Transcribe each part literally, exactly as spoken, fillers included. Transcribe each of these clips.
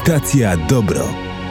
Stacja Dobro.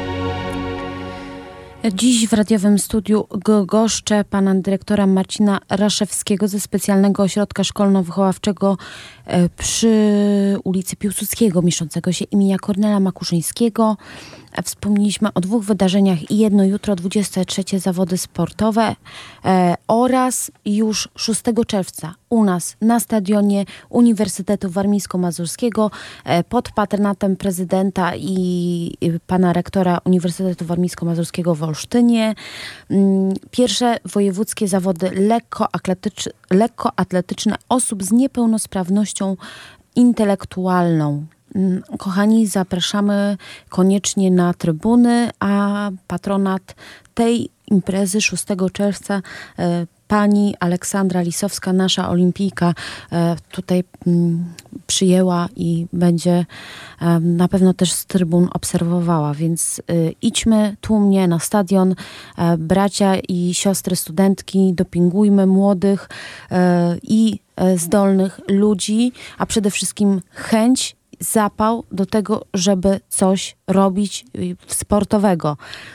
Dziś w radiowym studiu goszczę pana dyrektora Marcina Raszewskiego ze Specjalnego Ośrodka Szkolno-Wychowawczego przy ulicy Piłsudskiego, mieszczącego się imienia Kornela Makuszyńskiego. Wspomnieliśmy o dwóch wydarzeniach i jedno jutro, dwudzieste trzecie zawody sportowe e, oraz już szóstego czerwca u nas na stadionie Uniwersytetu Warmińsko-Mazurskiego e, pod patronatem prezydenta i, i pana rektora Uniwersytetu Warmińsko-Mazurskiego w Olsztynie. Mm, pierwsze wojewódzkie zawody lekkoatletycz, lekkoatletyczne osób z niepełnosprawnością intelektualną. Kochani, zapraszamy koniecznie na trybuny, a patronat tej imprezy szóstego czerwca e, pani Aleksandra Lisowska, nasza olimpijka, e, tutaj m, przyjęła i będzie e, na pewno też z trybun obserwowała, więc e, idźmy tłumnie na stadion, e, bracia i siostry studentki, dopingujmy młodych e, i e, zdolnych ludzi, a przede wszystkim chęć, zapał do tego, żeby coś robić sportowego.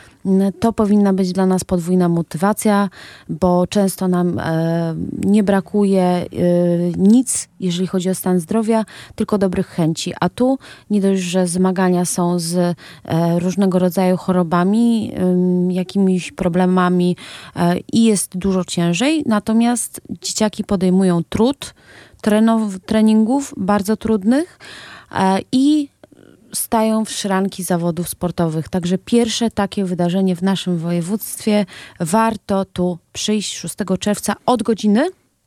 To powinna być dla nas podwójna motywacja, bo często nam e, nie brakuje e, nic, jeżeli chodzi o stan zdrowia, tylko dobrych chęci. A tu nie dość, że zmagania są z e, różnego rodzaju chorobami, e, jakimiś problemami e, i jest dużo ciężej, natomiast dzieciaki podejmują trud trenow- treningów bardzo trudnych, i stają w szranki zawodów sportowych. Także pierwsze takie wydarzenie w naszym województwie. Warto tu przyjść szóstego czerwca od godziny?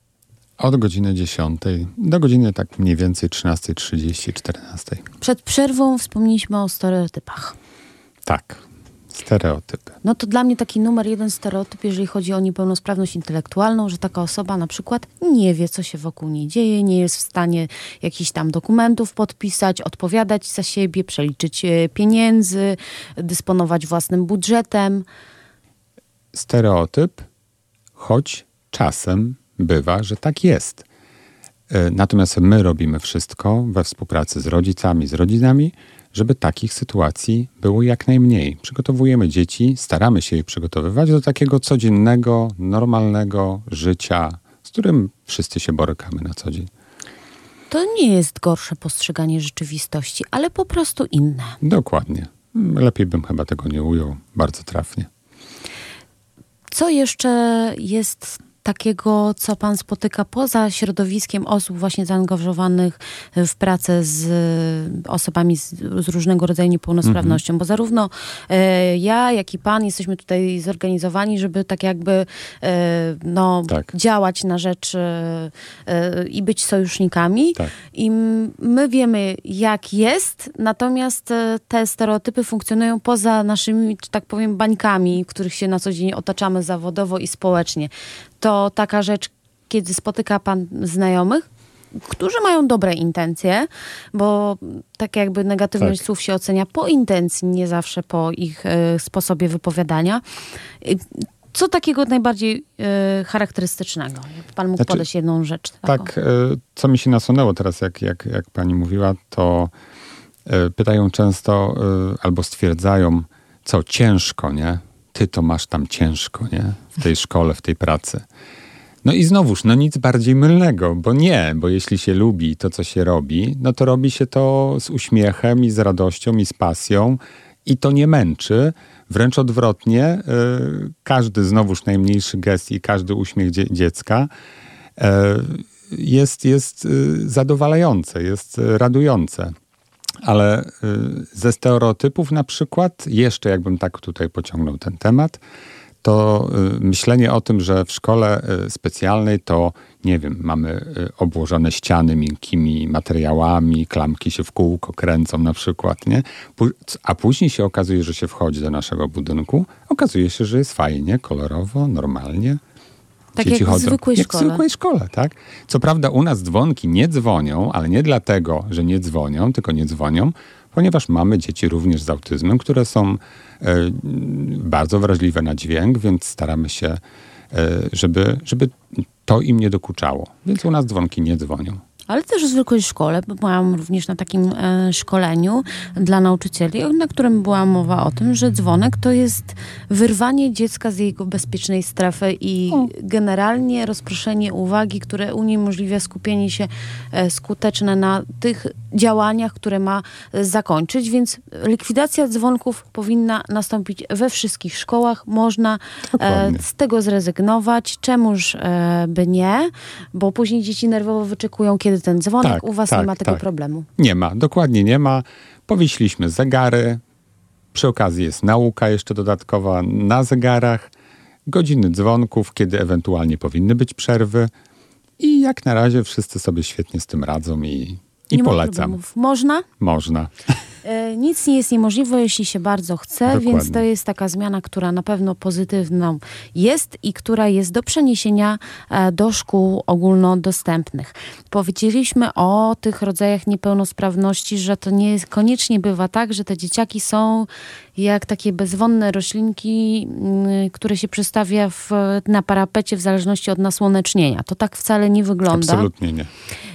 Od godziny dziesiątej do godziny tak mniej więcej trzynasta trzydzieści, czternasta. Przed przerwą wspomnieliśmy o stereotypach. Tak. Stereotypy. No to dla mnie taki numer jeden stereotyp, jeżeli chodzi o niepełnosprawność intelektualną, że taka osoba na przykład nie wie, co się wokół niej dzieje, nie jest w stanie jakichś tam dokumentów podpisać, odpowiadać za siebie, przeliczyć pieniędzy, dysponować własnym budżetem. Stereotyp, choć czasem bywa, że tak jest. Natomiast my robimy wszystko we współpracy z rodzicami, z rodzinami, żeby takich sytuacji było jak najmniej. Przygotowujemy dzieci, staramy się je przygotowywać do takiego codziennego, normalnego życia, z którym wszyscy się borykamy na co dzień. To nie jest gorsze postrzeganie rzeczywistości, ale po prostu inne. Dokładnie. Lepiej bym chyba tego nie ujął. Bardzo trafnie. Co jeszcze jest takiego, co pan spotyka poza środowiskiem osób właśnie zaangażowanych w pracę z osobami z, z różnego rodzaju niepełnosprawnością? Mm-hmm. Bo zarówno e, ja, jak i pan jesteśmy tutaj zorganizowani, żeby tak jakby e, no, tak. działać na rzecz e, e, i być sojusznikami. Tak. I my wiemy, jak jest, natomiast e, te stereotypy funkcjonują poza naszymi, że tak powiem, bańkami, w których się na co dzień otaczamy zawodowo i społecznie. To taka rzecz, kiedy spotyka pan znajomych, którzy mają dobre intencje, bo tak jakby negatywność tak. słów się ocenia po intencji, nie zawsze po ich y, sposobie wypowiadania. Y, co takiego najbardziej y, charakterystycznego? Pan mógł znaczy, podać jedną rzecz. Taką. Tak, y, co mi się nasunęło teraz, jak, jak, jak pani mówiła, to y, pytają często y, albo stwierdzają, co ciężko, nie? Ty to masz tam ciężko, nie? W tej szkole, w tej pracy. No i znowuż, no nic bardziej mylnego, bo nie, bo jeśli się lubi to, co się robi, no to robi się to z uśmiechem i z radością i z pasją i to nie męczy. Wręcz odwrotnie, yy, każdy znowuż najmniejszy gest i każdy uśmiech dzie- dziecka yy, jest, jest yy, zadowalające, jest yy, radujące. Ale y, ze stereotypów na przykład, jeszcze jakbym tak tutaj pociągnął ten temat, to y, myślenie o tym, że w szkole y, specjalnej to, nie wiem, mamy y, obłożone ściany miękkimi materiałami, klamki się w kółko kręcą na przykład, nie? P- a później się okazuje, że się wchodzi do naszego budynku, okazuje się, że jest fajnie, kolorowo, normalnie. Tak jak w zwykłej jak szkole. w zwykłej szkole, tak? Co prawda u nas dzwonki nie dzwonią, ale nie dlatego, że nie dzwonią, tylko nie dzwonią, ponieważ mamy dzieci również z autyzmem, które są e, bardzo wrażliwe na dźwięk, więc staramy się, e, żeby, żeby to im nie dokuczało. Więc u nas dzwonki nie dzwonią. Ale też w zwykłej szkole, bo byłam również na takim e, szkoleniu dla nauczycieli, na którym była mowa o tym, że dzwonek to jest wyrwanie dziecka z jego bezpiecznej strefy i o. generalnie rozproszenie uwagi, które uniemożliwia skupienie się e, skuteczne na tych działaniach, które ma e, zakończyć, więc likwidacja dzwonków powinna nastąpić we wszystkich szkołach. Można e, z tego zrezygnować. Czemuż e, by nie? Bo później dzieci nerwowo wyczekują, kiedy ten dzwonek. Tak, u was tak, nie ma tego tak. problemu. Nie ma, dokładnie nie ma. Powiesiliśmy zegary. Przy okazji jest nauka jeszcze dodatkowa na zegarach. Godziny dzwonków, kiedy ewentualnie powinny być przerwy. I jak na razie wszyscy sobie świetnie z tym radzą i, i nie polecam. Ma problemów. Można? Można. E, nic nie jest niemożliwe, jeśli się bardzo chce, Dokładnie. Więc to jest taka zmiana, która na pewno pozytywną jest i która jest do przeniesienia e, do szkół ogólnodostępnych. Powiedzieliśmy o tych rodzajach niepełnosprawności, że to nie jest, koniecznie bywa tak, że te dzieciaki są jak takie bezwonne roślinki, y, które się przystawia w, na parapecie w zależności od nasłonecznienia. To tak wcale nie wygląda. Absolutnie nie.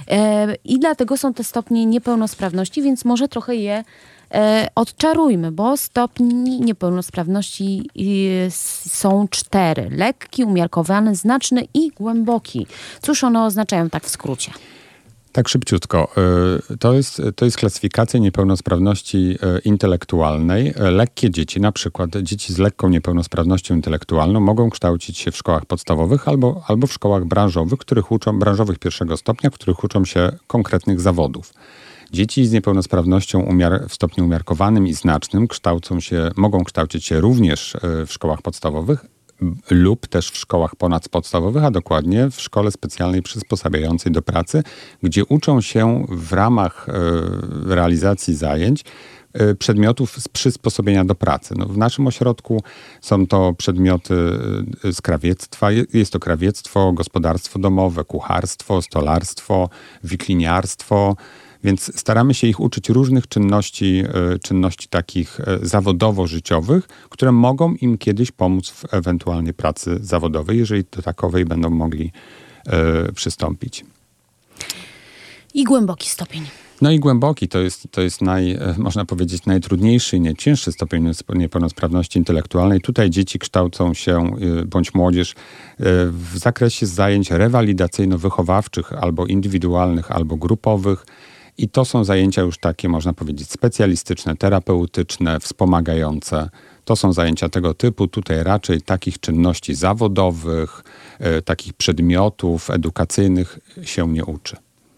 E, I dlatego są te stopnie niepełnosprawności, więc może trochę je e, odczarujmy, bo stopni niepełnosprawności y, są cztery. Lekki, umiarkowany, znaczny i głęboki. Cóż one oznaczają tak w skrócie? Tak szybciutko. To jest, to jest klasyfikacja niepełnosprawności intelektualnej. Lekkie dzieci, na przykład dzieci z lekką niepełnosprawnością intelektualną mogą kształcić się w szkołach podstawowych albo, albo w szkołach branżowych, których uczą, branżowych pierwszego stopnia, w których uczą się konkretnych zawodów. Dzieci z niepełnosprawnością umiar- w stopniu umiarkowanym i znacznym kształcą się, mogą kształcić się również w szkołach podstawowych lub też w szkołach ponadpodstawowych, a dokładnie w szkole specjalnej przysposabiającej do pracy, gdzie uczą się w ramach e, realizacji zajęć e, przedmiotów z przysposobienia do pracy. No, w naszym ośrodku są to przedmioty z krawiectwa. Jest to krawiectwo, gospodarstwo domowe, kucharstwo, stolarstwo, wikliniarstwo. Więc staramy się ich uczyć różnych czynności, czynności takich zawodowo-życiowych, które mogą im kiedyś pomóc w ewentualnie pracy zawodowej, jeżeli do takowej będą mogli y, przystąpić. I głęboki stopień. No i głęboki to jest, to jest naj, można powiedzieć, najtrudniejszy i najcięższy stopień niepełnosprawności intelektualnej. Tutaj dzieci kształcą się, bądź młodzież, w zakresie zajęć rewalidacyjno-wychowawczych albo indywidualnych, albo grupowych. I to są zajęcia już takie, można powiedzieć, specjalistyczne, terapeutyczne, wspomagające. To są zajęcia tego typu. Tutaj raczej takich czynności zawodowych, takich przedmiotów edukacyjnych się nie uczy.